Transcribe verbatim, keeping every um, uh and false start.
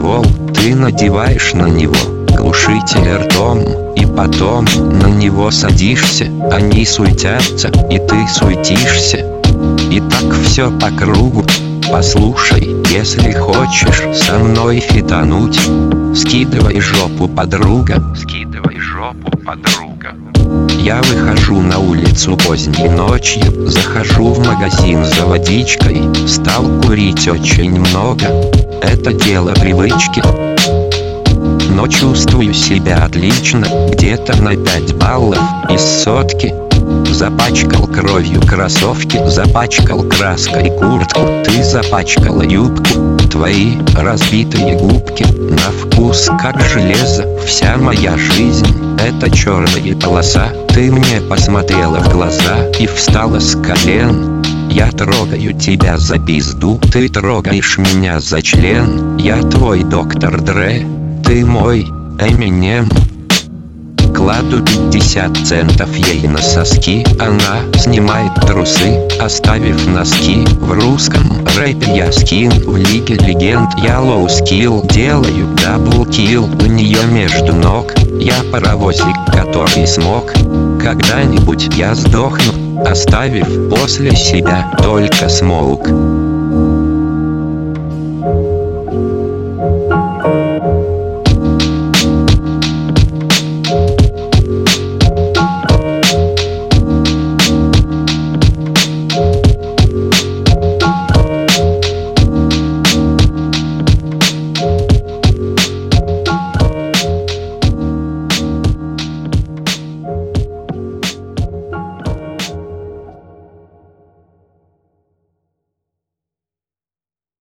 ствол, ты надеваешь на него глушитель ртом, и потом на него садишься. Они суетятся, и ты суетишься, и так все по кругу. Послушай, если хочешь со мной фитануть, скидывай жопу, подруга, скидывай жопу, подруга. Я выхожу на улицу поздней ночью, захожу в магазин за водичкой, стал курить очень много, это дело привычки. Но чувствую себя отлично, где-то на пять баллов из сотки. Запачкал кровью кроссовки, запачкал краской куртку, ты запачкала юбку, твои разбитые губки на вкус как железо. Вся моя жизнь — это черная полоса. Ты мне посмотрела в глаза и встала с колен. Я трогаю тебя за пизду, ты трогаешь меня за член. Я твой доктор Дре, ты мой Эминем. Кладу пятьдесят центов ей на соски, она снимает трусы, оставив носки. В русском рэпе я скин, в лиге легенд я лоу скилл. Делаю даблкил у нее между ног. Я паровозик, который смог. Когда-нибудь я сдохну, оставив после себя только смоук.